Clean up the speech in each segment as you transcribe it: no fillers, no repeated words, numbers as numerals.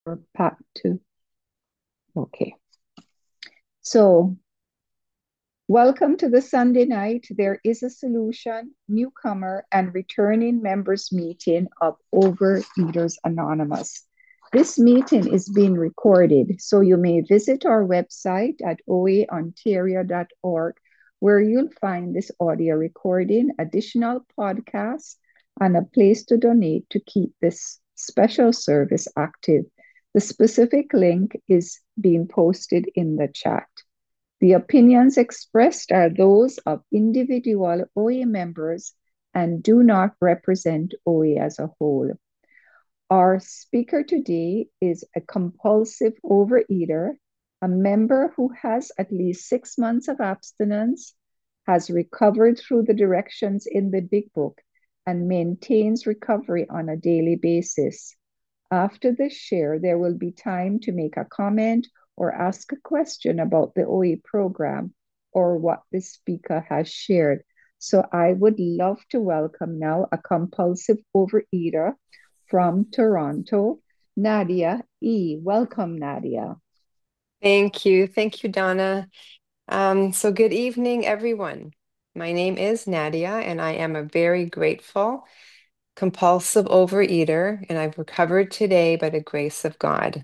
Or part two. Okay. So, welcome to the Sunday night. There is a solution, newcomer, and returning members meeting of Overeaters Anonymous. This meeting is being recorded, so you may visit our website at oaontario.org, where you'll find this audio recording, additional podcasts, and a place to donate to keep this special service active. The specific link is being posted in the chat. The opinions expressed are those of individual OA members and do not represent OA as a whole. Our speaker today is a compulsive overeater, a member who has at least 6 months of abstinence, has recovered through the directions in the Big Book, and maintains recovery on a daily basis. After this share, there will be time to make a comment or ask a question about the OE program or what the speaker has shared. So I would love to welcome now a compulsive overeater from Toronto, Nadia E. Welcome, Nadia. Thank you. Thank you, Donna. So good evening, everyone. My name is Nadia, and I am a very grateful compulsive overeater, and I've recovered today by the grace of God.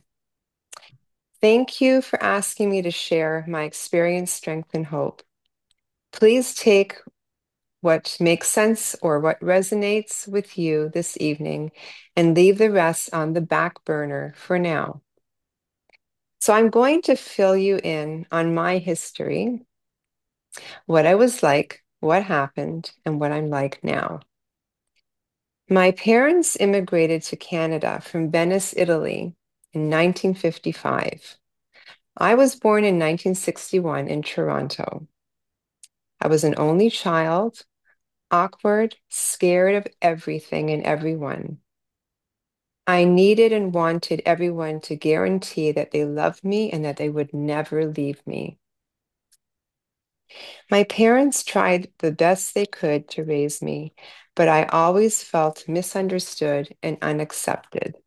Thank you for asking me to share my experience, strength, and hope. Please take what makes sense or what resonates with you this evening and leave the rest on the back burner for now. So I'm going to fill you in on my history, what I was like, what happened, and what I'm like now. My parents immigrated to Canada from Venice, Italy in 1955. I was born in 1961 in Toronto. I was an only child, awkward, scared of everything and everyone. I needed and wanted everyone to guarantee that they loved me and that they would never leave me. My parents tried the best they could to raise me, but I always felt misunderstood and unaccepted.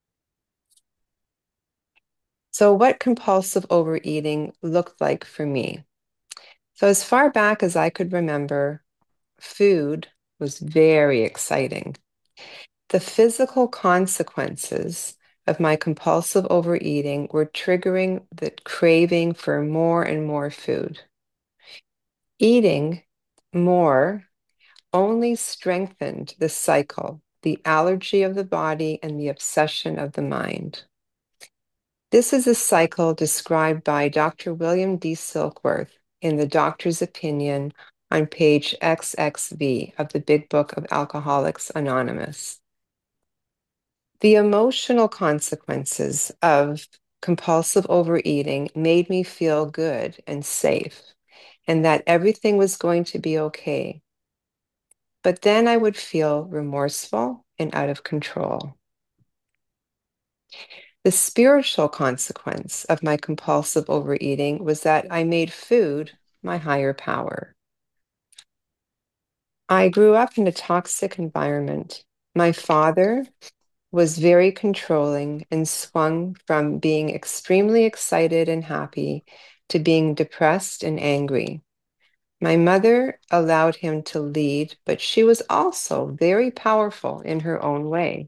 So, what compulsive overeating looked like for me? So, as far back as I could remember, food was very exciting. The physical consequences of my compulsive overeating were triggering the craving for more and more food. Eating more only strengthened the cycle, the allergy of the body, and the obsession of the mind. This is a cycle described by Dr. William D. Silkworth in The Doctor's Opinion on page XXV of the Big Book of Alcoholics Anonymous. The emotional consequences of compulsive overeating made me feel good and safe, and that everything was going to be okay. But then I would feel remorseful and out of control. The spiritual consequence of my compulsive overeating was that I made food my higher power. I grew up in a toxic environment. My father was very controlling and swung from being extremely excited and happy to being depressed and angry. My mother allowed him to lead, but she was also very powerful in her own way.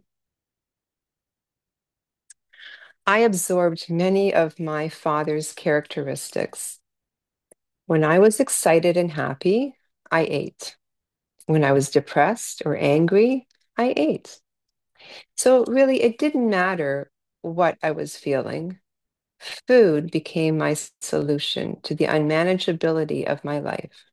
I absorbed many of my father's characteristics. When I was excited and happy, I ate. When I was depressed or angry, I ate. So really, it didn't matter what I was feeling. Food became my solution to the unmanageability of my life.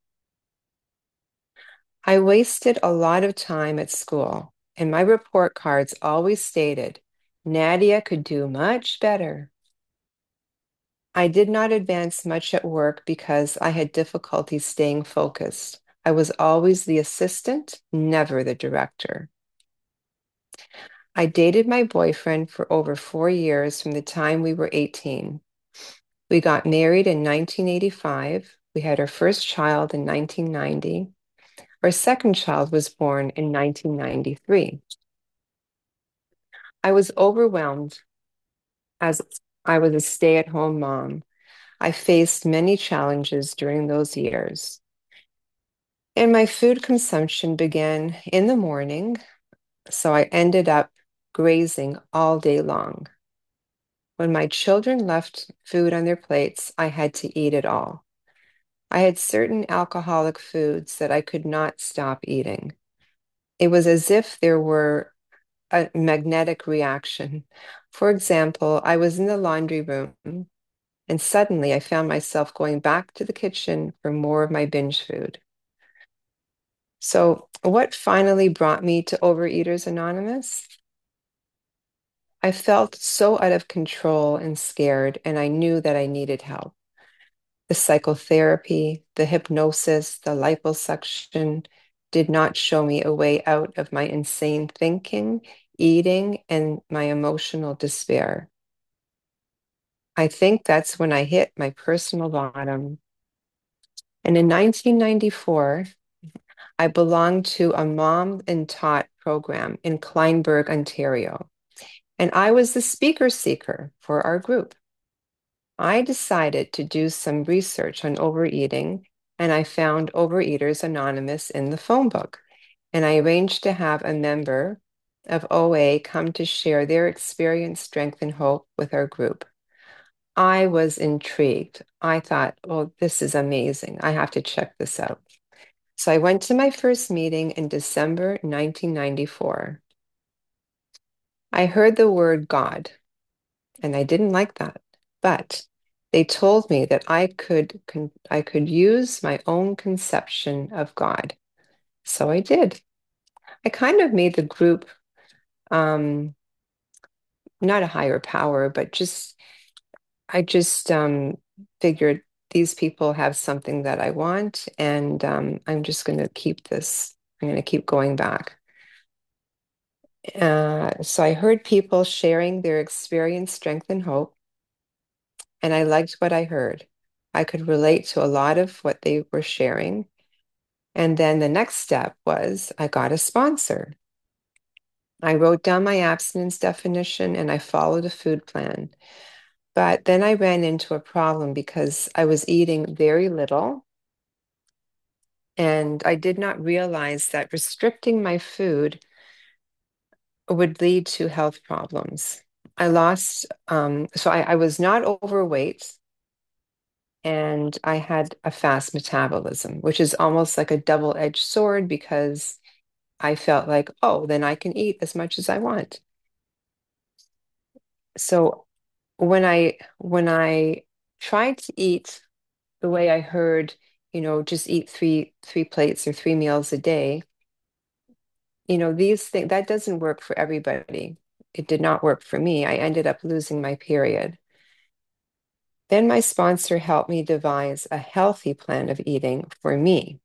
I wasted a lot of time at school, and my report cards always stated, Nadia could do much better. I did not advance much at work because I had difficulty staying focused. I was always the assistant, never the director. I dated my boyfriend for over 4 years from the time we were 18. We got married in 1985. We had our first child in 1990. Our second child was born in 1993. I was overwhelmed as I was a stay-at-home mom. I faced many challenges during those years. And my food consumption began in the morning, so I ended up grazing all day long. When my children left food on their plates, I had to eat it all. I had certain alcoholic foods that I could not stop eating. It was as if there were a magnetic reaction. For example, I was in the laundry room and suddenly I found myself going back to the kitchen for more of my binge food. So, what finally brought me to Overeaters Anonymous? I felt so out of control and scared, and I knew that I needed help. The psychotherapy, the hypnosis, the liposuction did not show me a way out of my insane thinking, eating, and my emotional despair. I think that's when I hit my personal bottom. And in 1994, I belonged to a mom and tot program in Kleinburg, Ontario, and I was the speaker seeker for our group. I decided to do some research on overeating, and I found Overeaters Anonymous in the phone book. And I arranged to have a member of OA come to share their experience, strength, and hope with our group. I was intrigued. I thought, oh, this is amazing. I have to check this out. So I went to my first meeting in December 1994. I heard the word God, and I didn't like that. But they told me that I could use my own conception of God. So I did. I kind of made the group um, not a higher power, but just I just figured these people have something that I want, and I'm just going to keep this. I'm going to keep going back. So I heard people sharing their experience, strength, and hope, and I liked what I heard. I could relate to a lot of what they were sharing. And then the next step was I got a sponsor. I wrote down my abstinence definition and I followed a food plan. But then I ran into a problem because I was eating very little and I did not realize that restricting my food would lead to health problems. I was not overweight and I had a fast metabolism, which is almost like a double-edged sword because I felt like, oh, then I can eat as much as I want. So when I tried to eat the way I heard, just eat three plates or 3 meals a day, these things that doesn't work for everybody. It did not work for me. I ended up losing my period. Then my sponsor helped me devise a healthy plan of eating for me.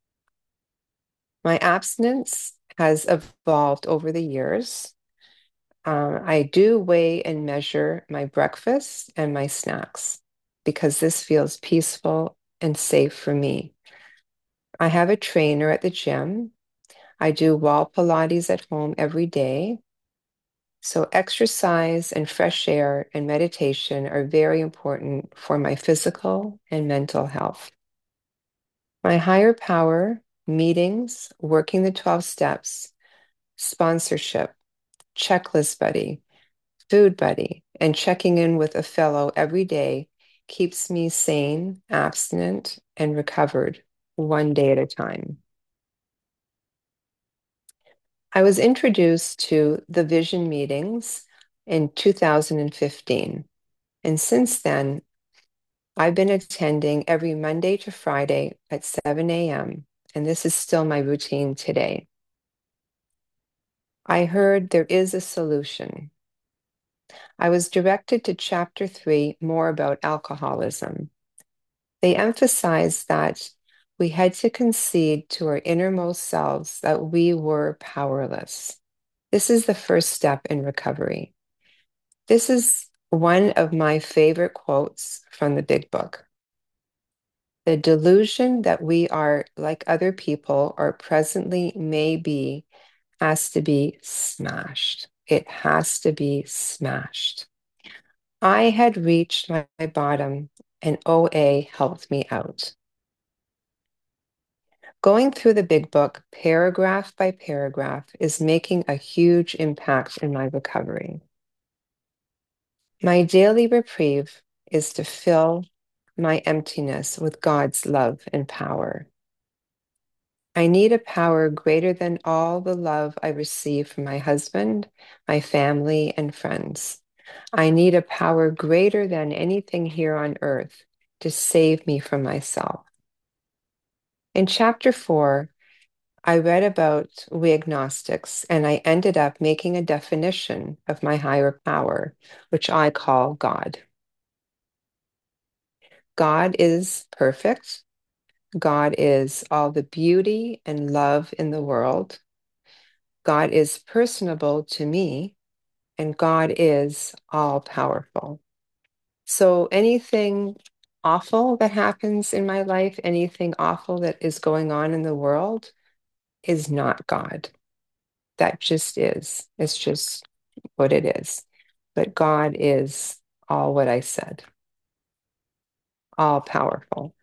My abstinence has evolved over the years. I do weigh and measure my breakfast and my snacks because this feels peaceful and safe for me. I have a trainer at the gym. I do wall Pilates at home every day. So, exercise and fresh air and meditation are very important for my physical and mental health. My higher power, meetings, working the 12 steps, sponsorship, checklist buddy, food buddy, and checking in with a fellow every day keeps me sane, abstinent, and recovered one day at a time. I was introduced to the vision meetings in 2015. And since then, I've been attending every Monday to Friday at 7 a.m. And this is still my routine today. I heard there is a solution. I was directed to chapter 3, more about alcoholism. They emphasized that we had to concede to our innermost selves that we were powerless. This is the first step in recovery. This is one of my favorite quotes from the Big Book. The delusion that we are like other people or presently may be has to be smashed. It has to be smashed. I had reached my bottom, and OA helped me out. Going through the big book, paragraph by paragraph, is making a huge impact in my recovery. My daily reprieve is to fill my emptiness with God's love and power. I need a power greater than all the love I receive from my husband, my family, and friends. I need a power greater than anything here on earth to save me from myself. In chapter 4, I read about we agnostics, and I ended up making a definition of my higher power, which I call God. God is perfect. God is all the beauty and love in the world. God is personable to me, and God is all powerful. So anything awful that happens in my life, anything awful that is going on in the world is not God. That just is. It's just what it is. But God is all what I said, all powerful.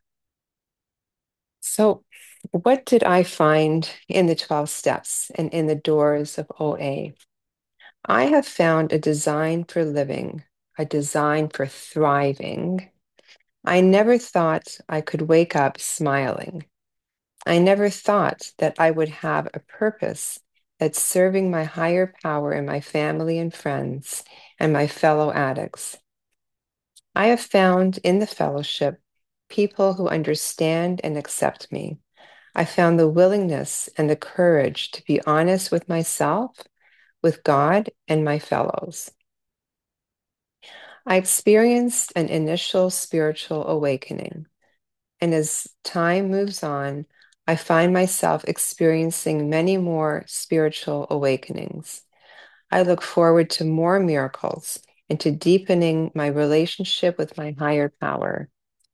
So, what did I find in the 12 steps and in the doors of OA? I have found a design for living, a design for thriving. I never thought I could wake up smiling. I never thought that I would have a purpose that's serving my higher power and my family and friends and my fellow addicts. I have found in the fellowship people who understand and accept me. I found the willingness and the courage to be honest with myself, with God, and my fellows. I experienced an initial spiritual awakening, and as time moves on, I find myself experiencing many more spiritual awakenings. I look forward to more miracles and to deepening my relationship with my higher power.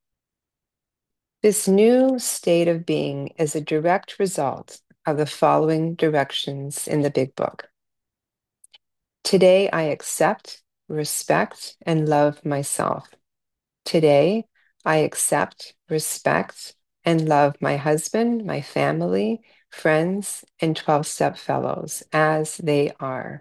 This new state of being is a direct result of the following directions in the Big Book. Today, I accept, respect, and love myself. Today, I accept, respect, and love my husband, my family, friends, and 12-step fellows as they are.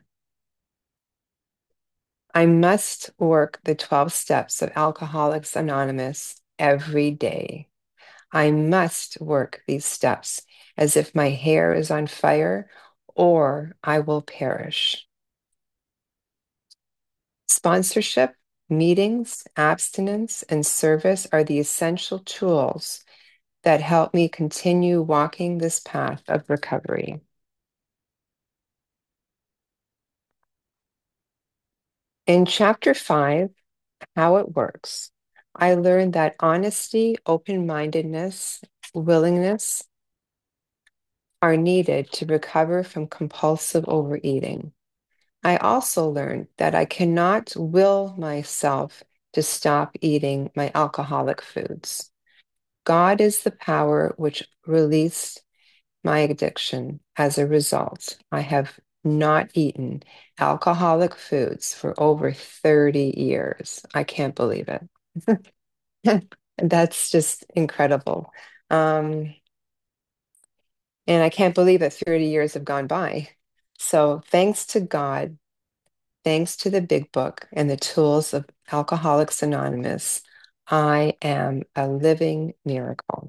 I must work the 12 steps of Alcoholics Anonymous every day. I must work these steps as if my hair is on fire or I will perish. Sponsorship, meetings, abstinence, and service are the essential tools that help me continue walking this path of recovery. In chapter 5, How It Works, I learned that honesty, open-mindedness, willingness are needed to recover from compulsive overeating. I also learned that I cannot will myself to stop eating my alcoholic foods. God is the power which released my addiction. As a result, I have not eaten alcoholic foods for over 30 years. I can't believe it. That's just incredible. Um, and I can't believe that 30 years have gone by. So thanks to God, thanks to the Big Book and the tools of Alcoholics Anonymous, I am a living miracle.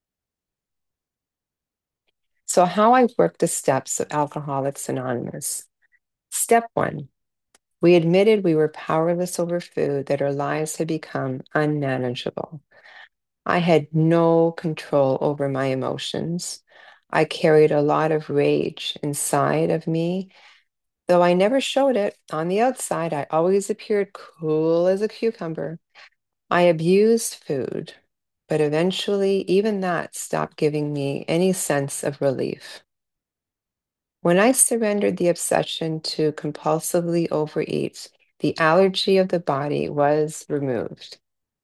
So, how I work the steps of Alcoholics Anonymous. Step 1, we admitted we were powerless over food, that our lives had become unmanageable. I had no control over my emotions. I carried a lot of rage inside of me. Though I never showed it on the outside, I always appeared cool as a cucumber. I abused food, but eventually even that stopped giving me any sense of relief. When I surrendered the obsession to compulsively overeat, the allergy of the body was removed.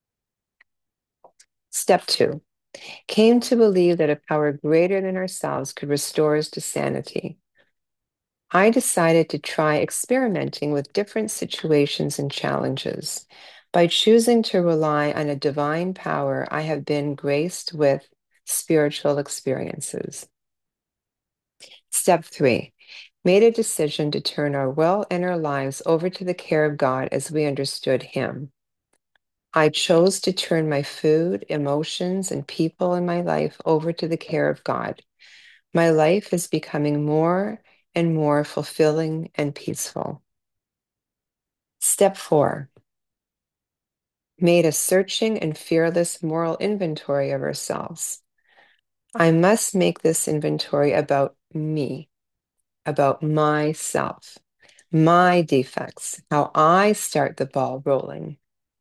Step 2, came to believe that a power greater than ourselves could restore us to sanity. I decided to try experimenting with different situations and challenges. By choosing to rely on a divine power, I have been graced with spiritual experiences. Step 3, made a decision to turn our will and our lives over to the care of God as we understood Him. I chose to turn my food, emotions, and people in my life over to the care of God. My life is becoming more and more fulfilling and peaceful. Step 4, made a searching and fearless moral inventory of ourselves. I must make this inventory about me, about myself, my defects, how I start the ball rolling,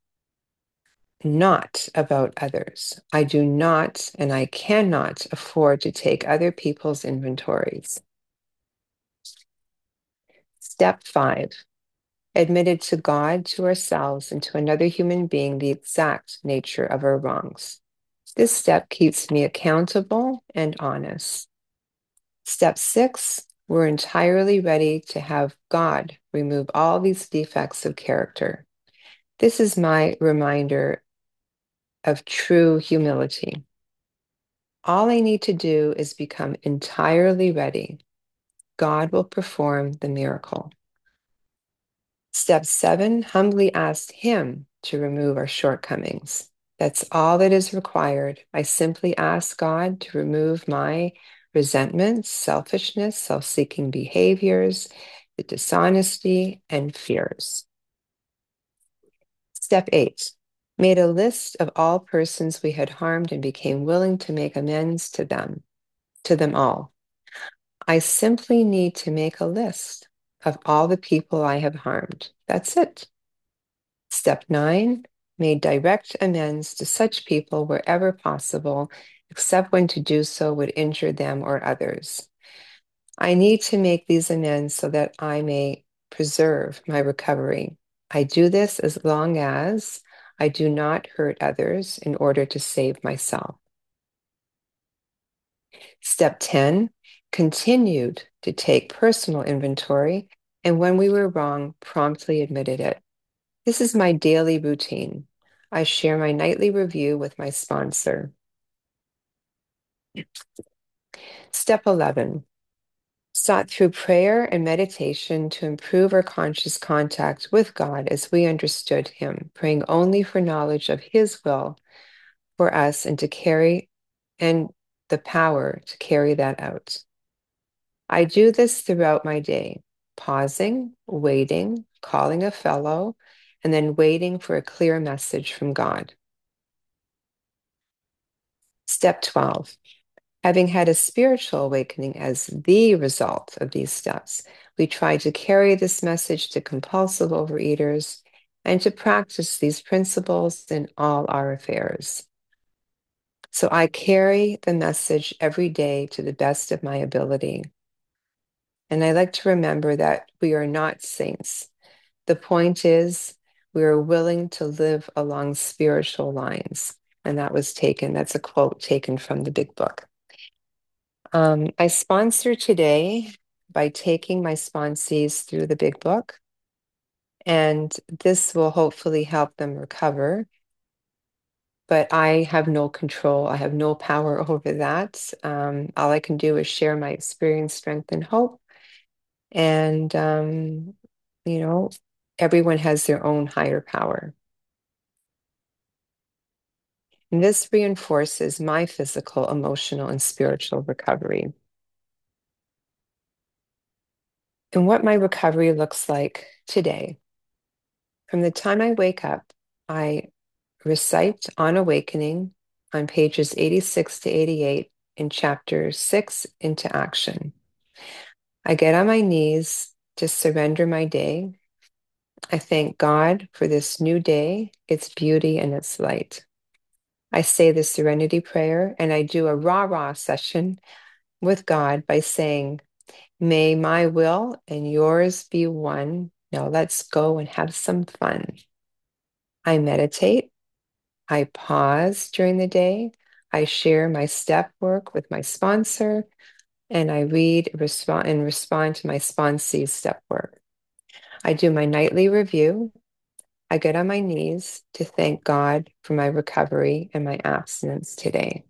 not about others. I do not and I cannot afford to take other people's inventories. Step 5, admitted to God, to ourselves, and to another human being the exact nature of our wrongs. This step keeps me accountable and honest. Step 6, we're entirely ready to have God remove all these defects of character. This is my reminder of true humility. All I need to do is become entirely ready. God will perform the miracle. Step 7, humbly ask Him to remove our shortcomings. That's all that is required. I simply ask God to remove my resentment, selfishness, self-seeking behaviors, the dishonesty, and fears. Step 8, made a list of all persons we had harmed and became willing to make amends to them all. I simply need to make a list of all the people I have harmed. That's it. Step 9, made direct amends to such people wherever possible, except when to do so would injure them or others. I need to make these amends so that I may preserve my recovery. I do this as long as I do not hurt others in order to save myself. Step 10, continued to take personal inventory, and when we were wrong, promptly admitted it. This is my daily routine. I share my nightly review with my sponsor. Step 11, sought through prayer and meditation to improve our conscious contact with God as we understood Him, praying only for knowledge of His will for us and the power to carry that out. I do this throughout my day, pausing, waiting, calling a fellow, and then waiting for a clear message from God. Step 12, having had a spiritual awakening as the result of these steps, we try to carry this message to compulsive overeaters and to practice these principles in all our affairs. So I carry the message every day to the best of my ability. And I like to remember that we are not saints. The point is, we are willing to live along spiritual lines. And that's a quote taken from the Big Book. I sponsor today by taking my sponsees through the Big Book, and this will hopefully help them recover. But I have no control. I have no power over that. All I can do is share my experience, strength, and hope. And, you know, everyone has their own higher power. And this reinforces my physical, emotional, and spiritual recovery. And what my recovery looks like today. From the time I wake up, I recite On Awakening on pages 86 to 88 in chapter 6 Into Action. I get on my knees to surrender my day. I thank God for this new day, its beauty, and its light. I say the serenity prayer and I do a rah-rah session with God by saying, may my will and yours be one. Now let's go and have some fun. I meditate. I pause during the day. I share my step work with my sponsor. and I read, respond to my sponsee's step work. I do my nightly review. I get on my knees to thank God for my recovery and my abstinence today.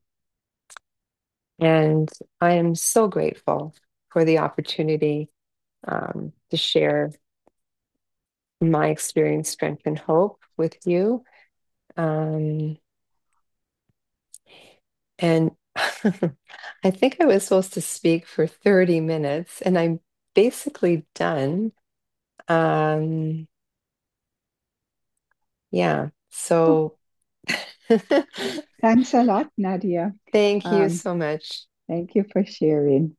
And I am so grateful for the opportunity to share my experience, strength, and hope with you. Um, and I think I was supposed to speak for 30 minutes, and I'm basically done. Um, yeah, Oh, so thanks a lot, Nadia. thank you Um, so much. Thank you for sharing.